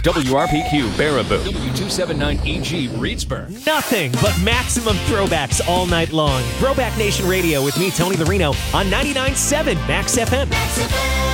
WRPQ Baraboo, W279EG Reedsburg. Nothing but maximum throwbacks all night long. Throwback Nation Radio with me, Tony Larino, on 99.7 Max FM. Max FM.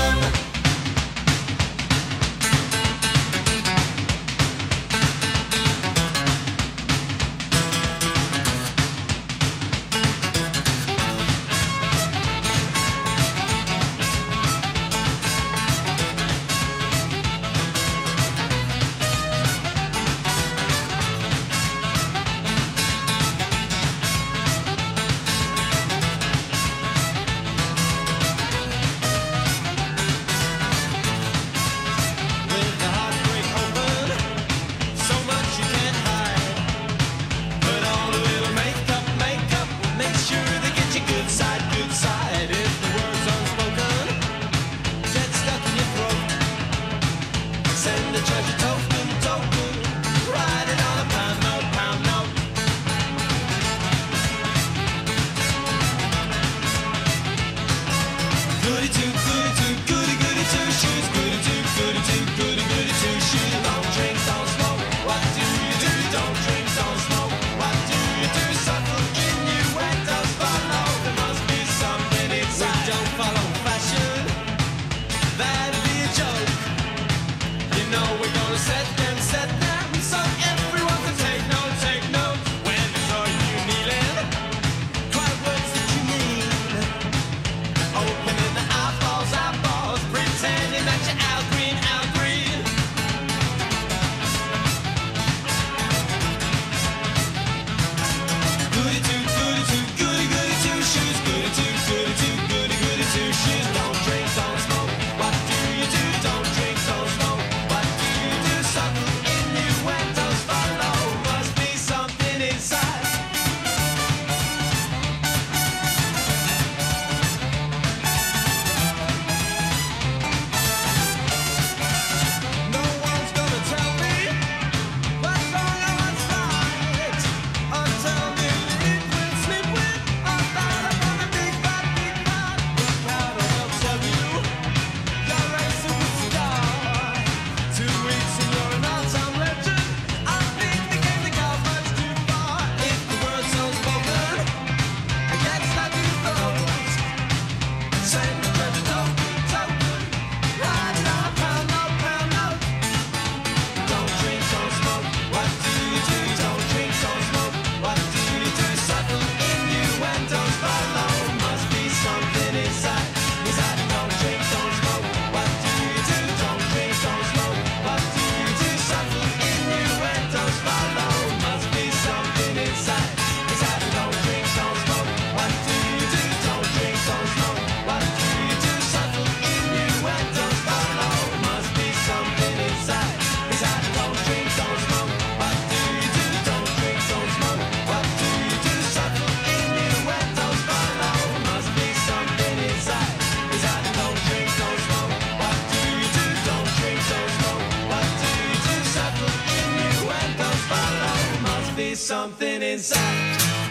Something inside.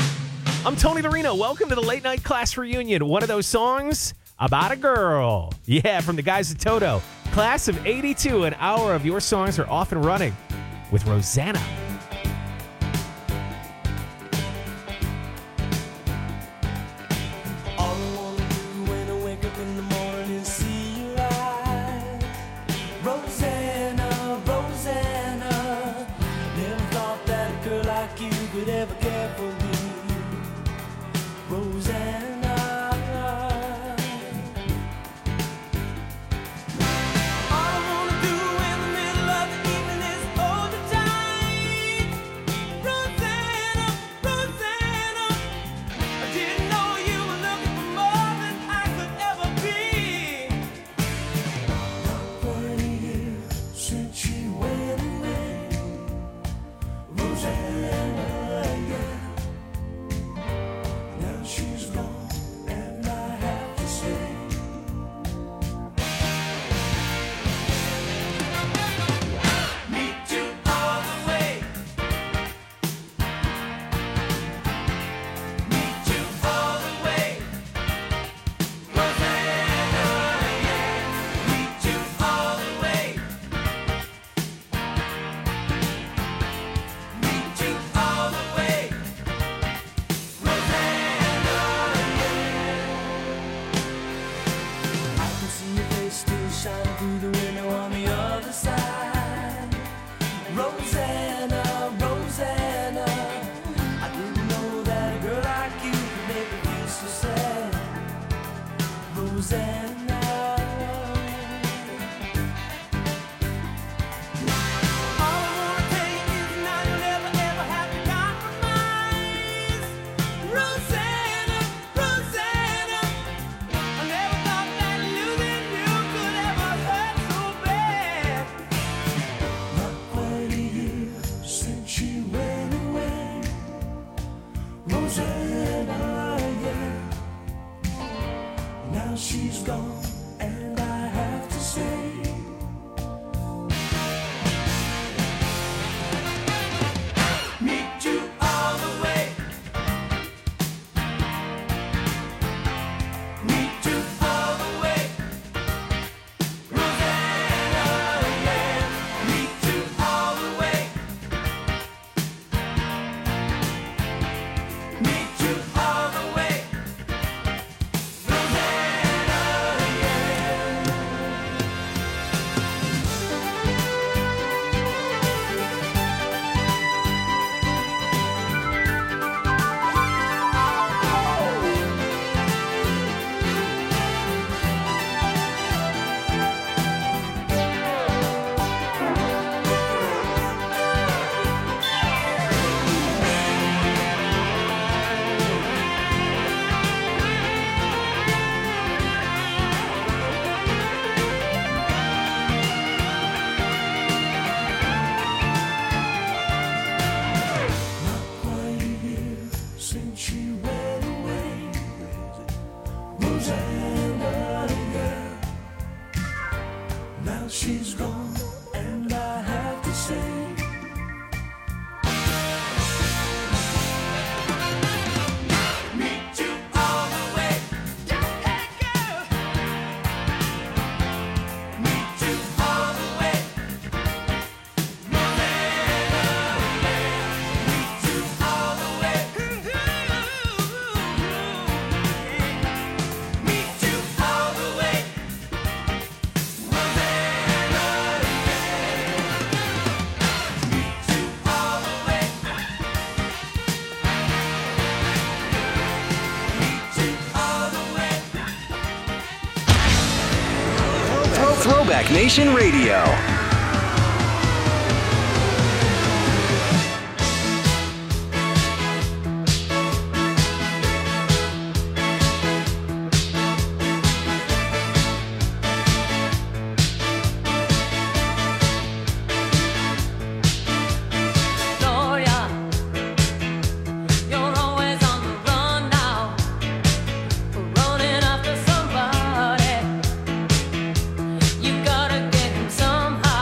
I'm Tony Larino. Welcome to the Late Night Class Reunion. One of those songs about a girl. Yeah, from the guys at Toto. Class of 82, an hour of your songs are off and running with Rosanna. All I wanna do in the middle of the evening is hold you tight. She's gone, and I have to say, meet you all the way. Meet you all the way. Rosanna, yeah. Meet you all the way. Meet you all the way. She's gone, and I have to say, meet you all the way. Hey girl, meet you all the way. Rosanna, meet you all the way. Meet you all the way. Throwback Nation Radio. Somehow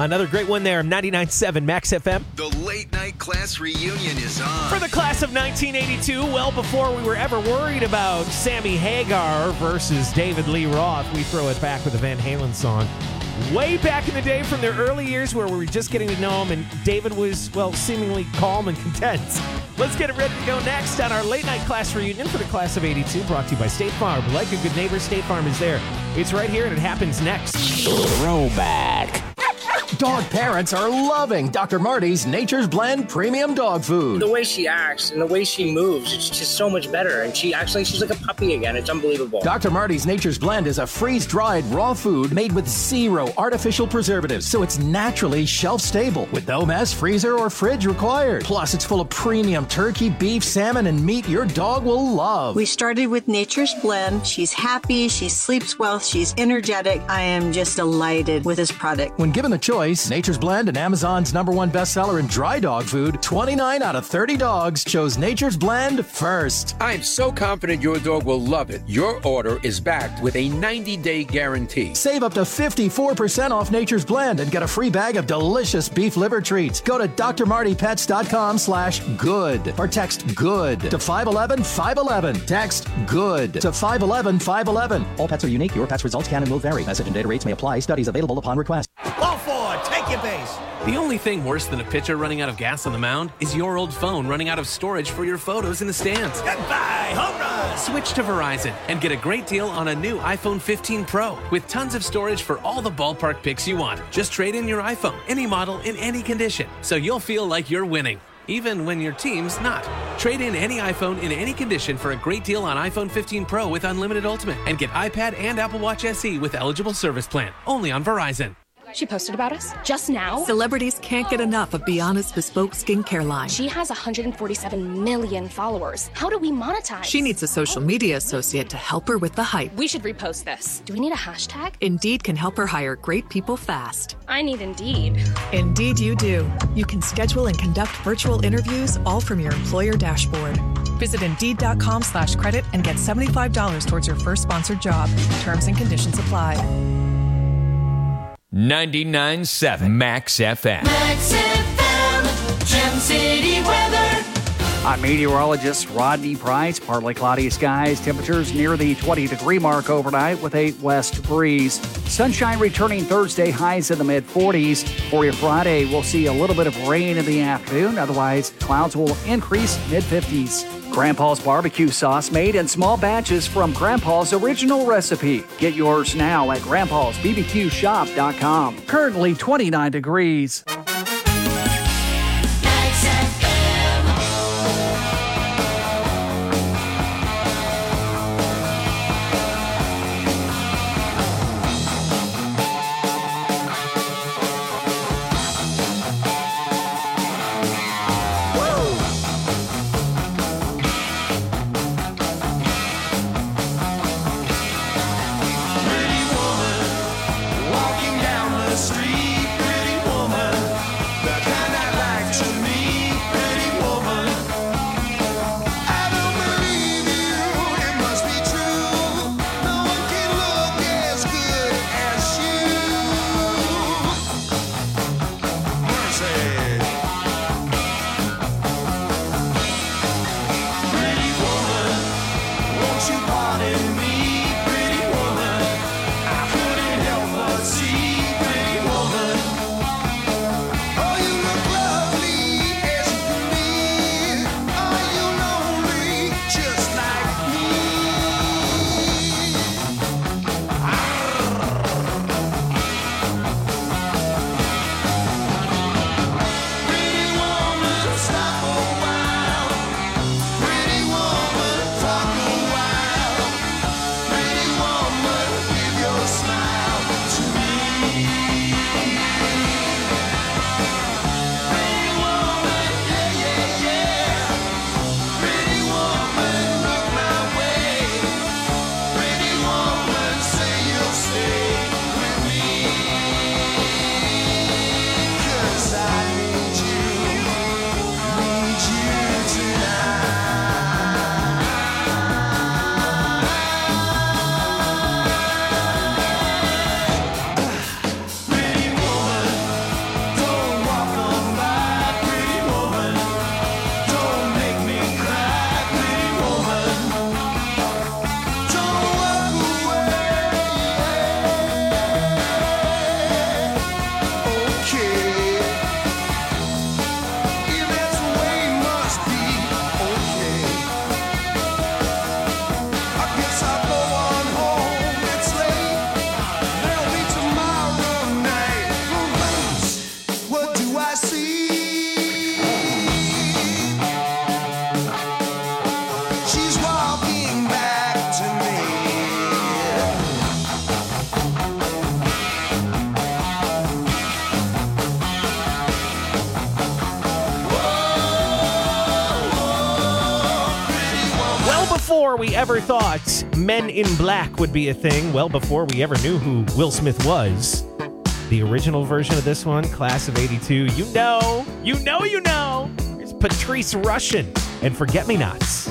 Another great one there, 99.7 Max FM. The Late Night Class Reunion is on. For the class of 1982, well before we were ever worried about Sammy Hagar versus David Lee Roth, we throw it back with a Van Halen song. Way back in the day from their early years where we were just getting to know him and David was, well, seemingly calm and content. Let's get it ready to go next on our Late Night Class Reunion for the class of 82, brought to you by State Farm. Like a good neighbor, State Farm is there. It's right here and it happens next. Throwback. Dog parents are loving Dr. Marty's Nature's Blend Premium Dog Food. The way she acts and the way she moves, it's just so much better. And she's like a puppy again. It's unbelievable. Dr. Marty's Nature's Blend is a freeze-dried raw food made with 0 artificial preservatives, so it's naturally shelf-stable with no mess, freezer, or fridge required. Plus, it's full of premium turkey, beef, salmon, and meat your dog will love. We started with Nature's Blend. She's happy, she sleeps well, she's energetic. I am just delighted with this product. When given the choice, Nature's Blend and Amazon's #1 bestseller in dry dog food, 29 out of 30 dogs chose Nature's Blend first. I'm so confident your dog will love it. Your order is backed with a 90-day guarantee. Save up to 54% off Nature's Blend and get a free bag of delicious beef liver treats. Go to drmartypets.com/good or text GOOD to 511-511. Text GOOD to 511-511. All pets are unique. Your pet's results can and will vary. Message and data rates may apply. Studies available upon request. Go for it. Take your base. The only thing worse than a pitcher running out of gas on the mound is your old phone running out of storage for your photos in the stands. Goodbye. Home run. Switch to Verizon and get a great deal on a new iPhone 15 Pro with tons of storage for all the ballpark pics you want. Just trade in your iPhone, any model, in any condition, so you'll feel like you're winning, even when your team's not. Trade in any iPhone in any condition for a great deal on iPhone 15 Pro with Unlimited Ultimate and get iPad and Apple Watch SE with eligible service plan. Only on Verizon. She posted about us just now. Celebrities can't get enough of Biana's bespoke skincare line. She has 147 million followers. How do we monetize? She needs a social media associate to help her with the hype. We should repost this. Do we need a hashtag? Indeed can help her hire great people fast. I need Indeed. Indeed you do. You can schedule and conduct virtual interviews all from your employer dashboard. Visit Indeed.com/credit and get $75 towards your first sponsored job. Terms and conditions apply. 99.7 Max FM. Max FM, Gem City weather. I'm meteorologist Rodney Price. Partly cloudy skies, temperatures near the 20-degree mark overnight with a west breeze. Sunshine returning Thursday, highs in the mid-40s. For your Friday, we'll see a little bit of rain in the afternoon. Otherwise, clouds will increase mid-50s. Grandpa's barbecue sauce made in small batches from Grandpa's original recipe. Get yours now at grandpa'sbbqshop.com. Currently 29 degrees. Walking down the street, pretty woman. before we ever thought Men in Black would be a thing, well before we ever knew who Will Smith was. The original version of this one, Class of 82, you know. It's Patrice Rushen and Forget Me Nots.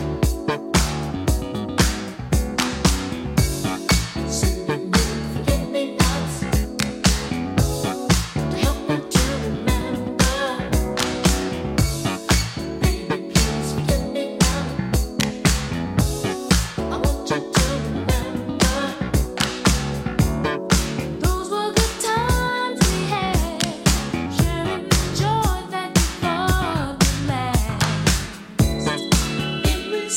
It was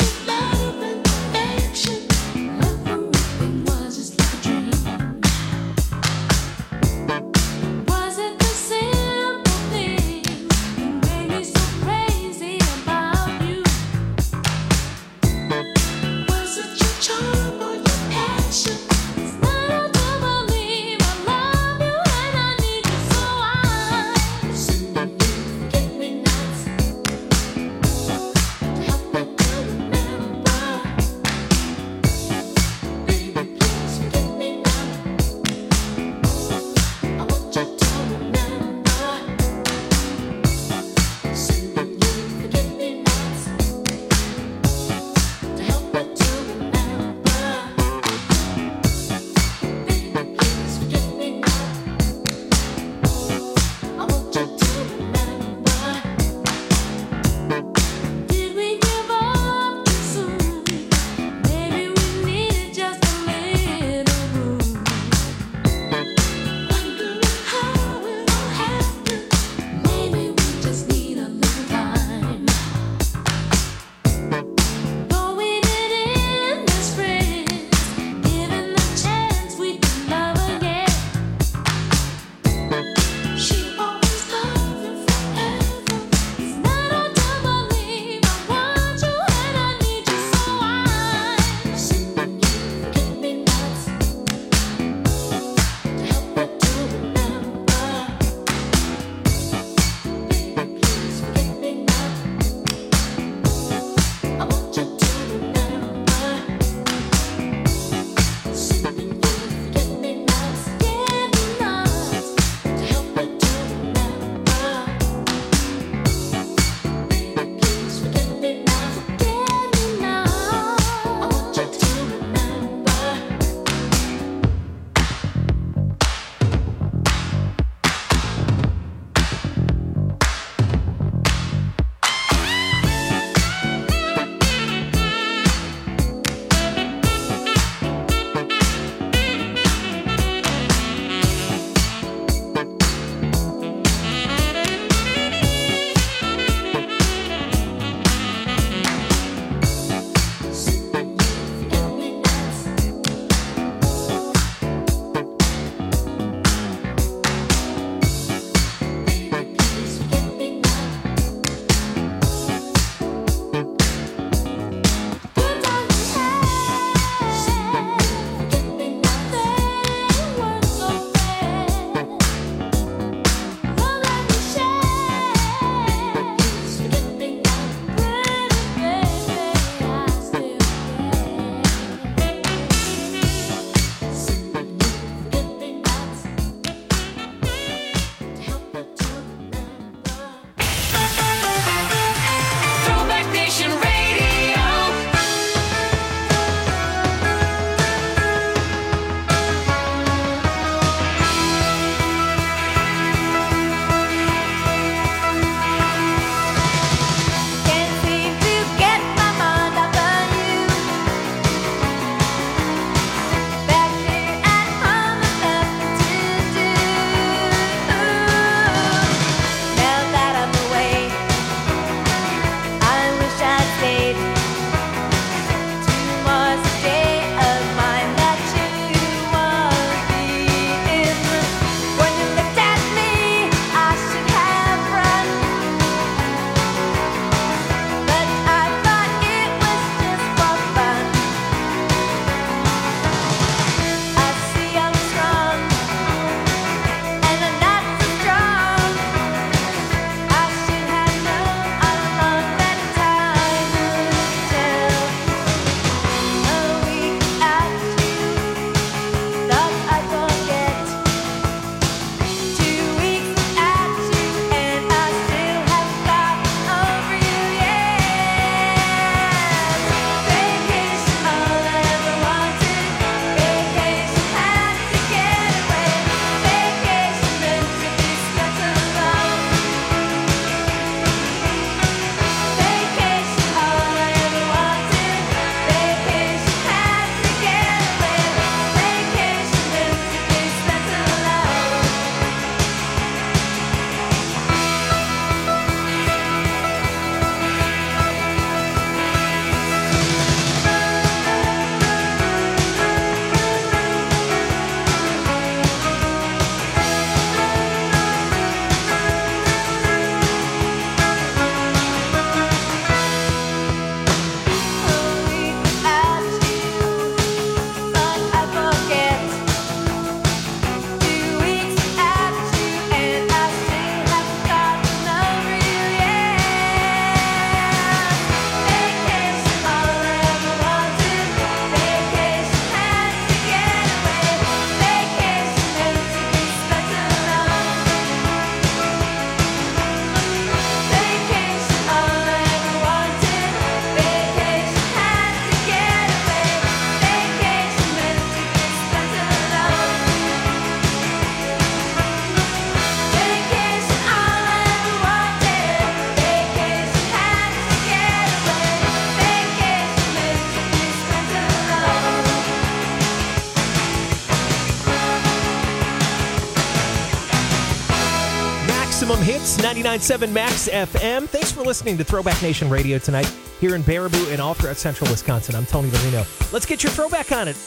Maximum Hits, 99.7 Max FM. Thanks for listening to Throwback Nation Radio tonight here in Baraboo and all throughout central Wisconsin. I'm Tony Marino. Let's get your throwback on at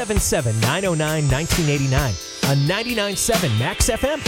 877-909-1989 on 99.7 Max FM.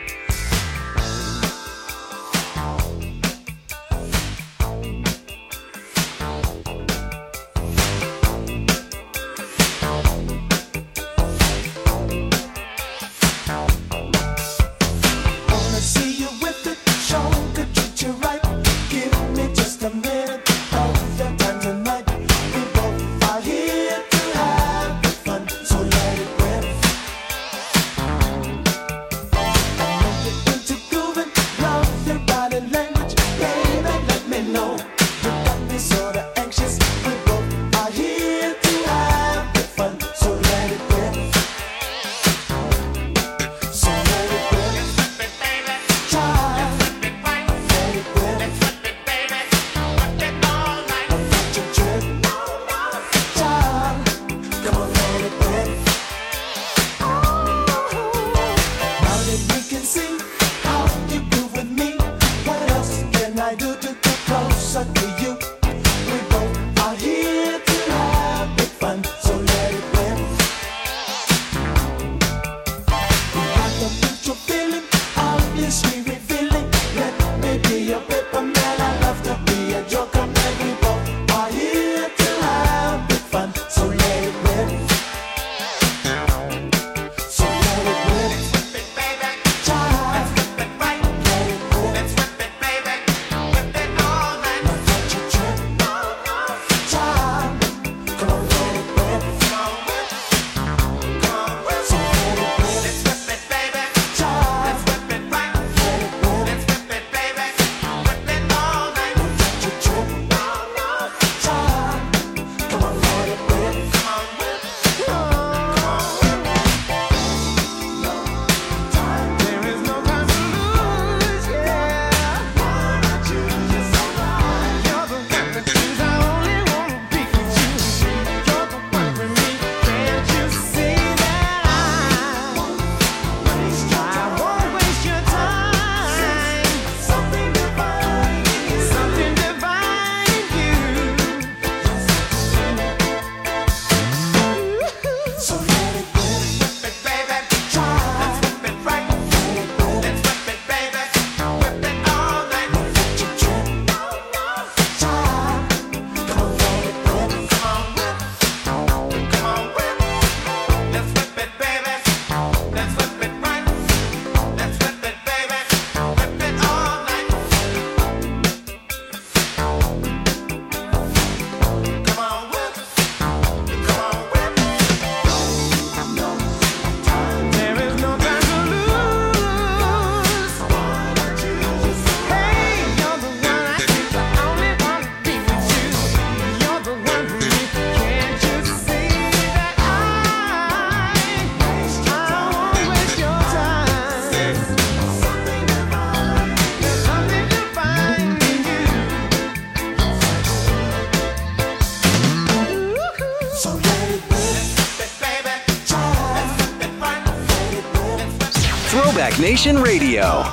Throwback Nation Radio.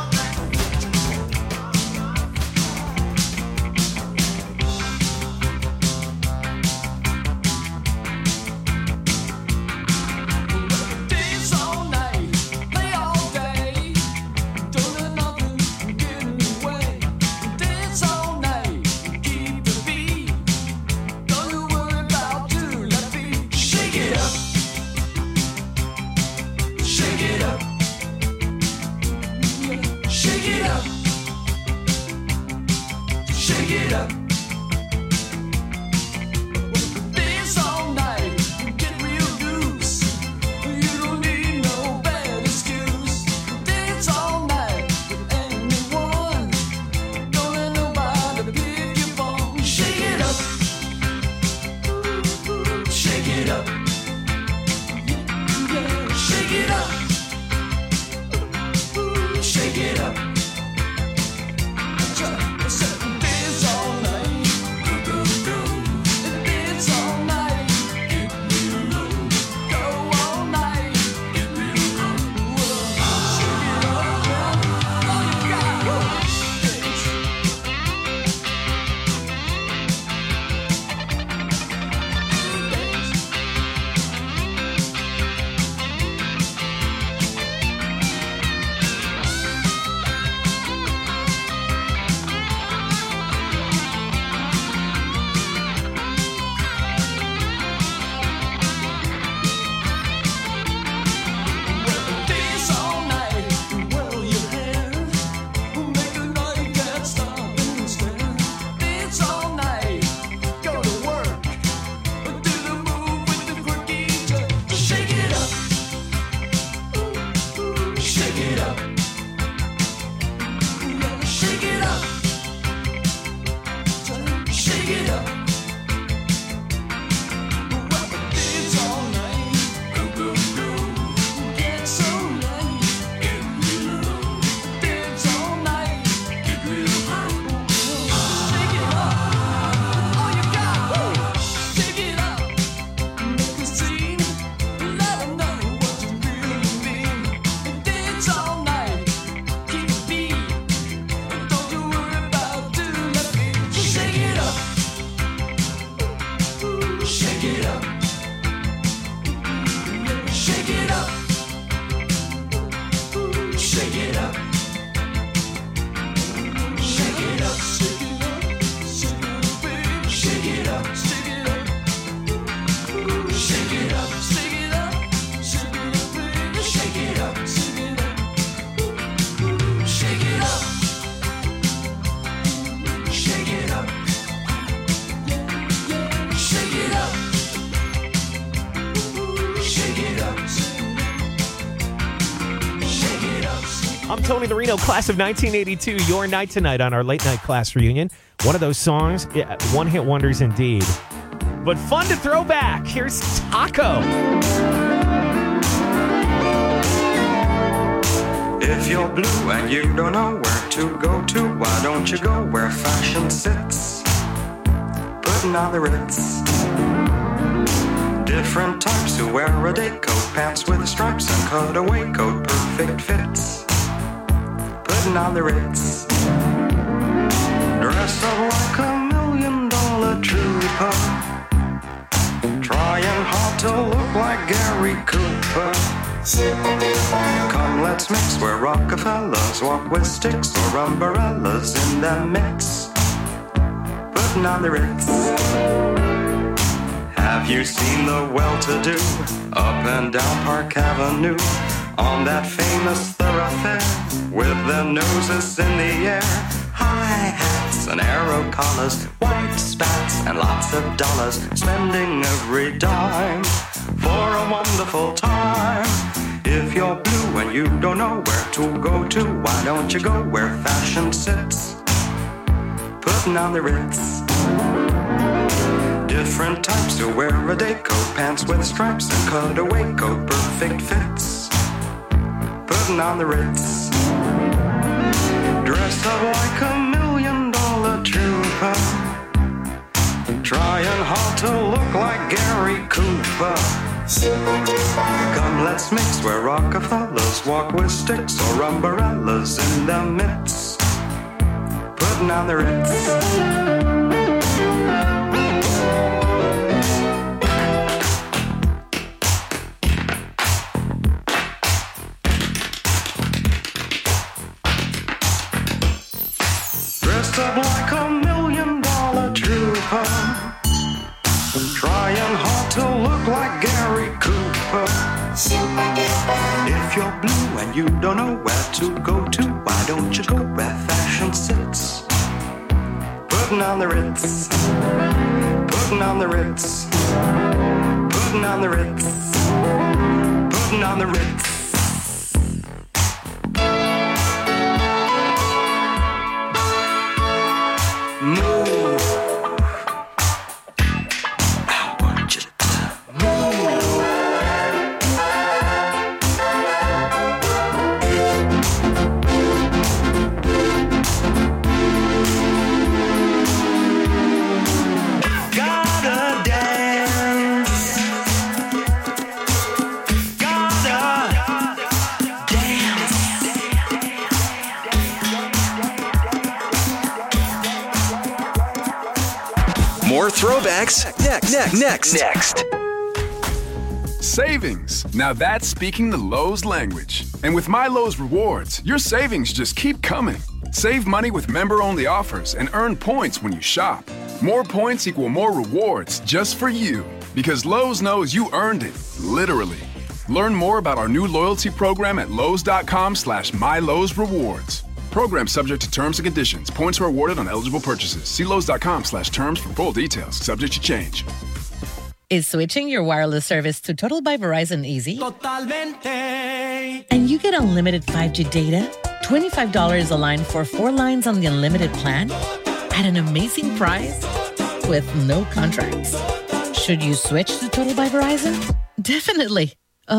I'm Tony Larino, class of 1982. Your night tonight on our late night class reunion. One of those songs, one-hit wonders indeed. But fun to throw back. Here's Taco. If you're blue and you don't know where to go to, why don't you go where fashion sits? Putting on the Ritz. Different types who wear a day coat, pants with stripes and cutaway coat, perfect fits. Putting on the Ritz. Dressed up like $1 million trooper, trying hard to look like Gary Cooper. Come, let's mix where Rockefellers walk with sticks or umbrellas in their midst. Putting on the Ritz. Have you seen the well-to-do up and down Park Avenue on that famous thoroughfare with their noses in the air? High hats and arrow collars, white spats and lots of dollars, spending every dime for a wonderful time. If you're blue and you don't know where to go to, why don't you go where fashion sits? Putting on the Ritz. Different types who wear a day coat, pants with stripes and cutaway coat, perfect fits. Putting on the Ritz. Dressed up like $1 million trooper, trying hard to look like Gary Cooper. Come, let's mix where Rockefellers walk with sticks or umbrellas in their midst. Putting on the Ritz. Dressed up like $1 million trooper, trying hard to look like Gary Cooper. If you're blue and you don't know where to go to, why don't you go where fashion sits? Putting on the Ritz. Putting on the Ritz. Putting on the Ritz. Putting on the Ritz. Move. I want you to move. Gotta dance. Gotta dance. More throwbacks next. Savings. Now that's speaking the Lowe's language. And with My Lowe's Rewards, your savings just keep coming. Save money with member-only offers and earn points when you shop. More points equal more rewards just for you. Because Lowe's knows you earned it, literally. Learn more about our new loyalty program at lowes.com/MyLowe'sRewards. Program subject to terms and conditions. Points are awarded on eligible purchases. See lowes.com/terms for full details. Subject to change. Is switching your wireless service to Total by Verizon easy? Totalmente. And you get unlimited 5G data, $25 a line for 4 lines on the unlimited plan, at an amazing price, with no contracts. Should you switch to Total by Verizon? Definitely.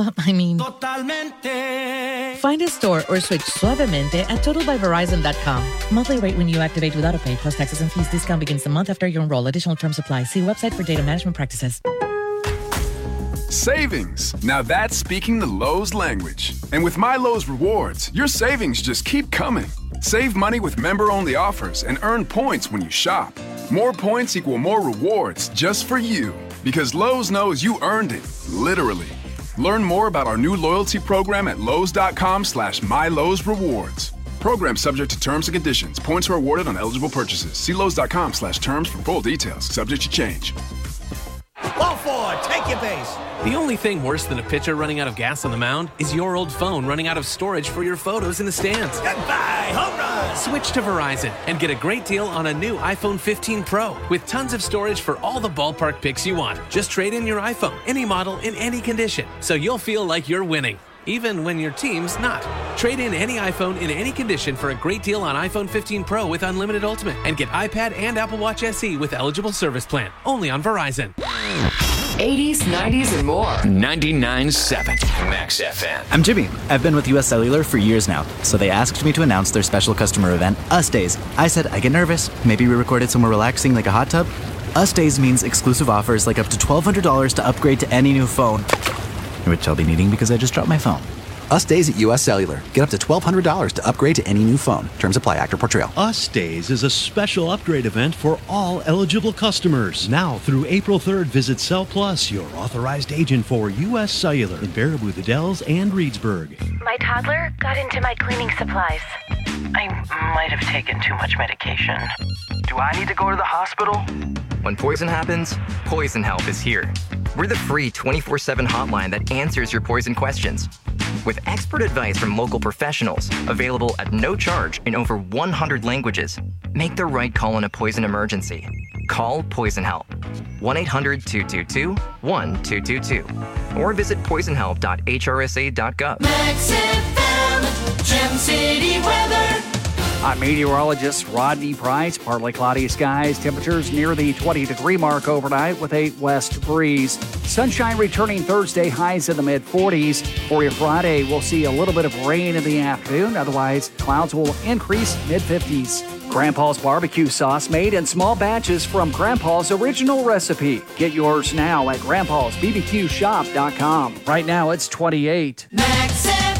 Totalmente. Find a store or switch suavemente at totalbyverizon.com. Monthly rate when you activate without a pay, plus taxes and fees. Discount begins the month after you enroll. Additional terms apply. See website for data management practices. Savings. Now that's speaking the Lowe's language. And with My Lowe's Rewards, your savings just keep coming. Save money with member-only offers and earn points when you shop. More points equal more rewards just for you. Because Lowe's knows you earned it, literally. Learn more about our new loyalty program at lowes.com/MyLowe'sRewards. Program subject to terms and conditions. Points are awarded on eligible purchases. See lowes.com/terms for full details. Subject to change. Go for it. Take your base. The only thing worse than a pitcher running out of gas on the mound is your old phone running out of storage for your photos in the stands. Goodbye, home run. Switch to Verizon and get a great deal on a new iPhone 15 Pro with tons of storage for all the ballpark pics you want. Just trade in your iPhone, any model, in any condition, so you'll feel like you're winning, even when your team's not. Trade in any iPhone in any condition for a great deal on iPhone 15 Pro with unlimited Ultimate, and get iPad and Apple Watch SE with eligible service plan. Only on Verizon. 80s, 90s, and more. 99.7 Max FM. I'm Jimmy. I've been with US Cellular for years now, so they asked me to announce their special customer event, Us Days. I said, I get nervous. Maybe we recorded somewhere relaxing like a hot tub? Us Days means exclusive offers like up to $1,200 to upgrade to any new phone, which I'll be needing because I just dropped my phone. Us Days at US Cellular. Get up to $1,200 to upgrade to any new phone. Terms apply. Actor Portrayal. Us Days is a special upgrade event for all eligible customers. Now through April 3rd, visit Cell Plus, your authorized agent for US Cellular in Baraboo, the Dells, and Reedsburg. My toddler got into my cleaning supplies. I might have taken too much medication. Do I need to go to the hospital? When poison happens, Poison Help is here. We're the free 24/7 hotline that answers your poison questions. With expert advice from local professionals, available at no charge in over 100 languages. Make the right call in a poison emergency. Call Poison Help. 1-800-222-1222. Or visit poisonhelp.hrsa.gov. Max FM, Gem City weather. I'm meteorologist Rodney Price. Partly cloudy skies, temperatures near the 20-degree mark overnight with a west breeze. Sunshine returning Thursday, highs in the mid-40s. For your Friday, we'll see a little bit of rain in the afternoon. Otherwise, clouds will increase mid-50s. Grandpa's barbecue sauce made in small batches from Grandpa's original recipe. Get yours now at grandpa'sbbqshop.com. Right now, it's 28. Max FM.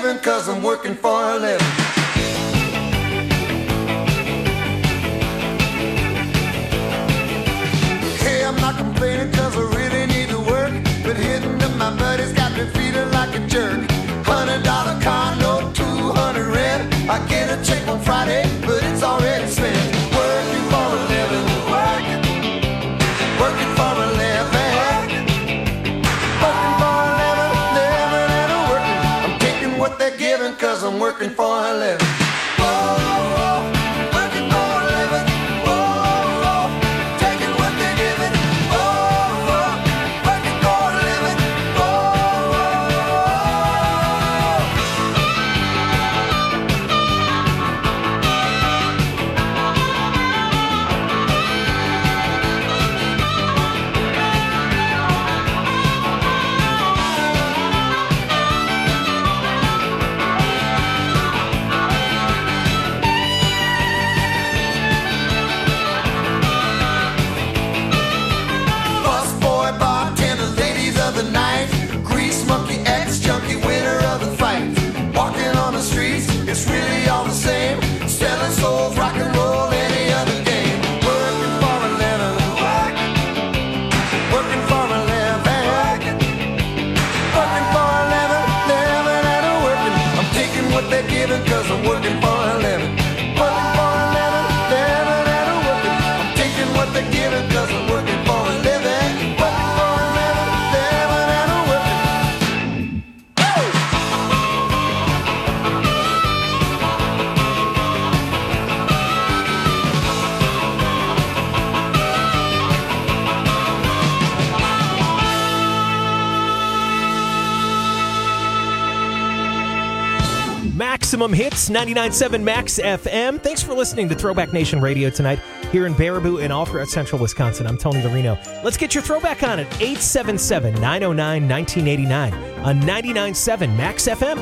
giving, 'cause I'm working for a living. Hey, I'm not complaining 'cause I really need to work, but hitting up my buddies got me feeling like a jerk. $100 car note, 200 rent. I get a check on Friday, but it's already spent. Working for a living, working for a living, working for a living, living and a working. I'm taking what they're giving, 'cause I'm working for a living. Whoa, working for a living. Whoa, taking what they're giving. Whoa, working for a living. It's really all the same. Selling souls, rock and roll, any other game. Working for a living, working for a living, working for a living, living and a working. I'm taking what they're giving, 'cause I'm working for a living. Working for a living, living and a working. I'm taking what they're giving, 'cause I'm working for a living. Working for a living, living and a working. Maximum Hits, 99.7 Max FM. Thanks for listening to Throwback Nation Radio tonight here in Baraboo and all throughout central Wisconsin. I'm Tony Larino. Let's get your throwback on at 877-909-1989 on 99.7 Max FM.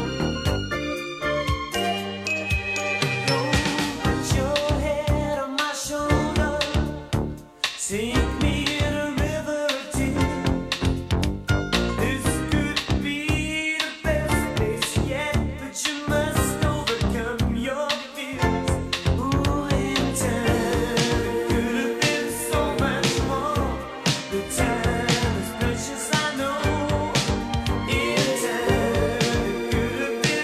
Time is precious, I know. In time.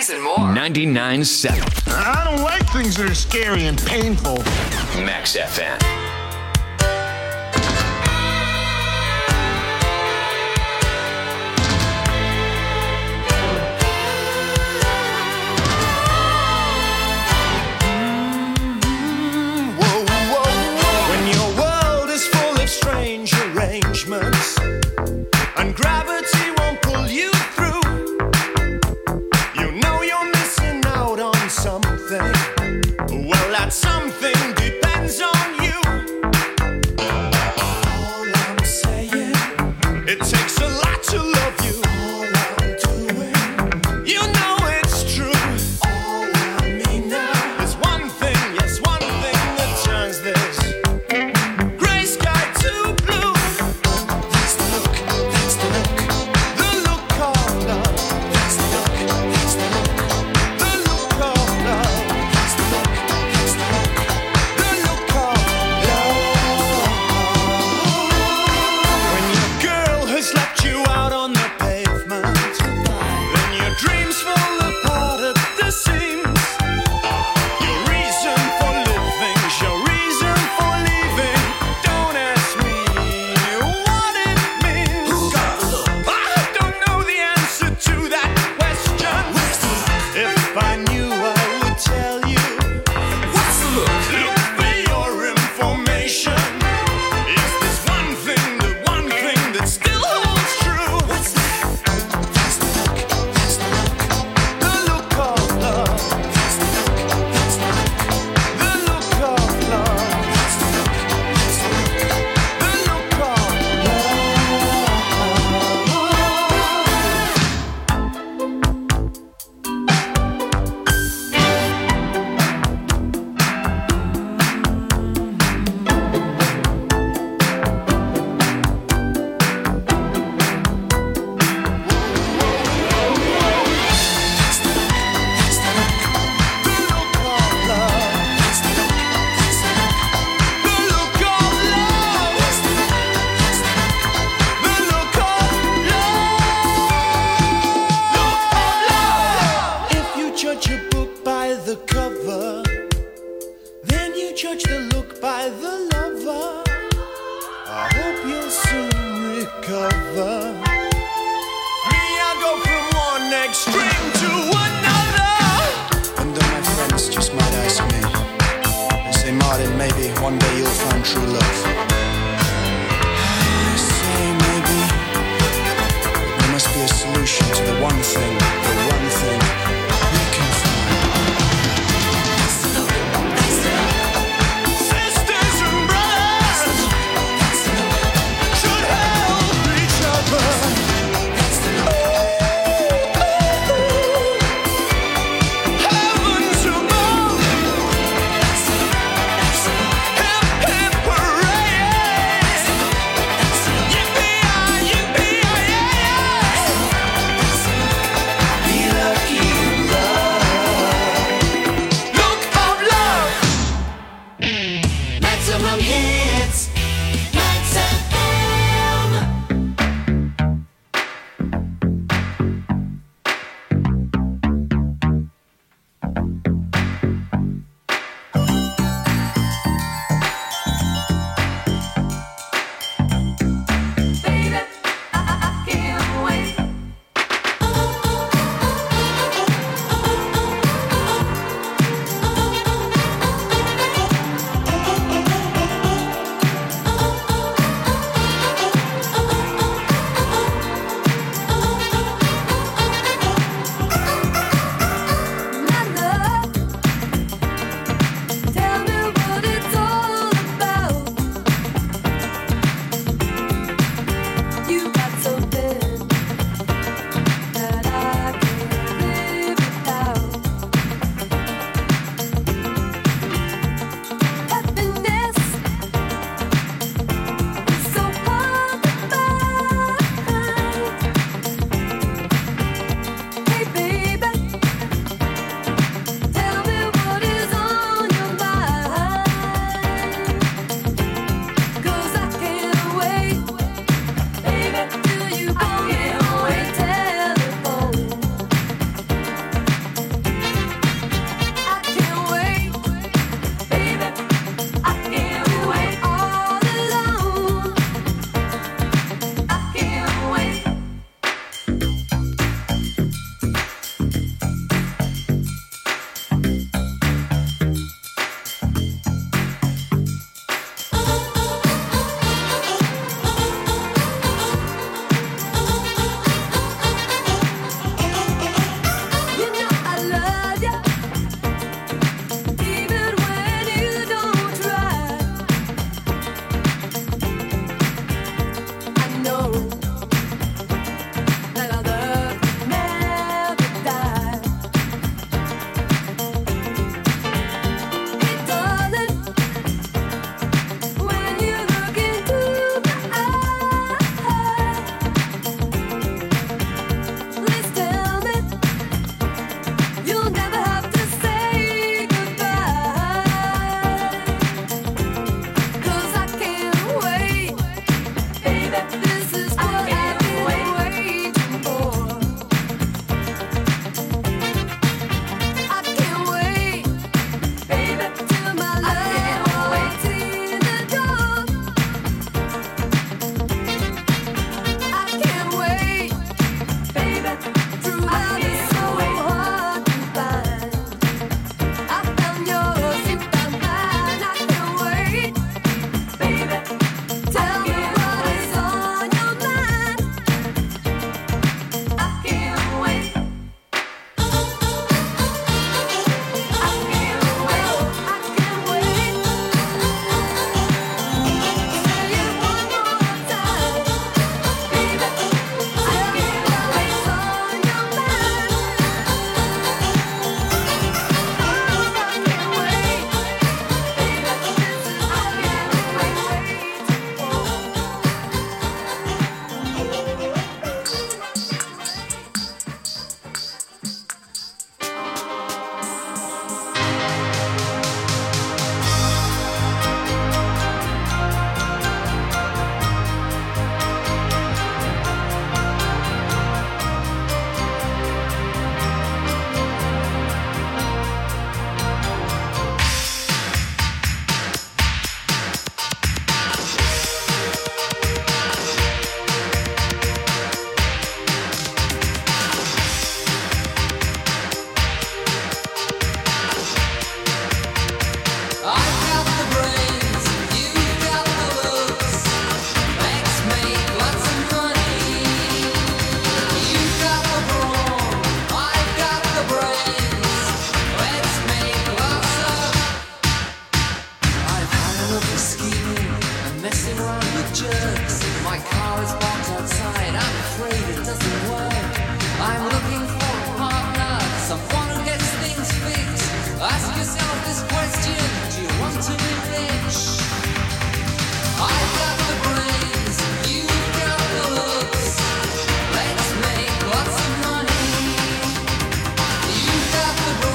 90s and more. 99.7 I don't like things that are scary and painful. Max FM. When your world is full of strange arrangements and gravity won't pull you through, you know you're missing out on something. Well, that something depends on you. All I'm saying, it takes a lot to love you. All I'm doing, you know it's true. All I mean now is one thing, yes, one thing that turns this gray sky to blue. That's the look, that's the look, the look of love. That's the look, that's the look, the look of love. That's the look, that's the look, the look of love. When your girl has left you out on the pavement, then your dreams fall apart at the seams. Your reason for living, your reason for leaving. Don't ask me what it means. I don't know the answer to that question. If I knew, I would tell you. What's the look? Look for your information. Is this one thing, the one thing that still holds true? What's that? That's the look, that's the look, the look of love. That's the look, that's the look, the look of love. That's the look, that's the look, the look of If you judge a book by the cover, then you judge the look by the lover. I hope you'll soon recover. Me, I go from one extreme to another. And my friends just might ask me, they say, Martin, maybe one day you'll find true love.